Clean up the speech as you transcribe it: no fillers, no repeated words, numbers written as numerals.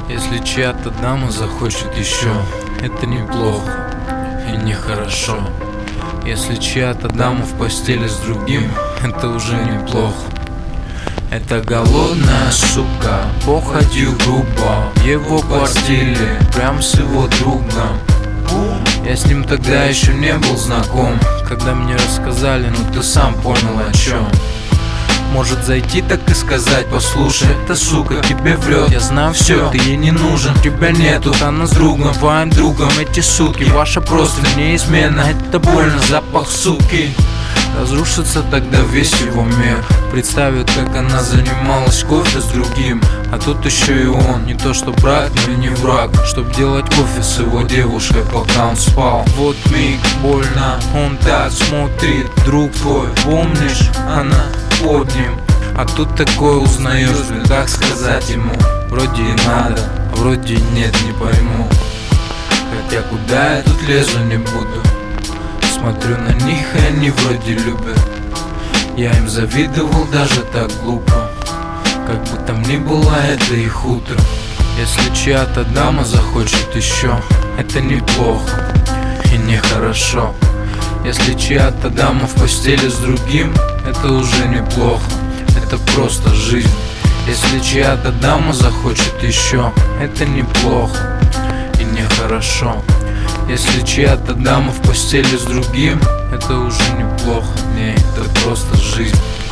Если чья-то дама захочет еще, это неплохо и нехорошо. Если чья-то дама в постели с другим, это уже неплохо. Это голодная сука, походью грубо в его квартире, прям с его другом. Я с ним тогда еще не был знаком. Когда мне рассказали, ну ты сам понял о чем. Может зайти так и сказать: послушай, эта сука тебе врет, я знаю все, ты ей не нужен, тебя нету, она с другом, твоим другом. Эти сутки, ваша просто неизменно, это больно, запах суки. Разрушится тогда весь его мир. Представит, как она занималась кофе с другим, а тут еще и он, не то что брат, но и не враг, чтоб делать кофе с его девушкой, пока он спал. Вот миг, больно, он так смотрит, друг твой, помнишь, она под ним. А тут такое узнаешь, как сказать ему: вроде и надо, а вроде и нет, не пойму. Хотя куда я тут лезу не буду. Смотрю на них, и они вроде любят. Я им завидовал даже так глупо. Как бы там ни было, это их утро. Если чья-то дама захочет еще, это неплохо и нехорошо. Если чья-то дама в постели с другим, это уже неплохо, это просто жизнь. Если чья-то дама захочет еще, это неплохо и нехорошо. Если чья-то дама в постели с другим, это уже неплохо, не, это просто жизнь.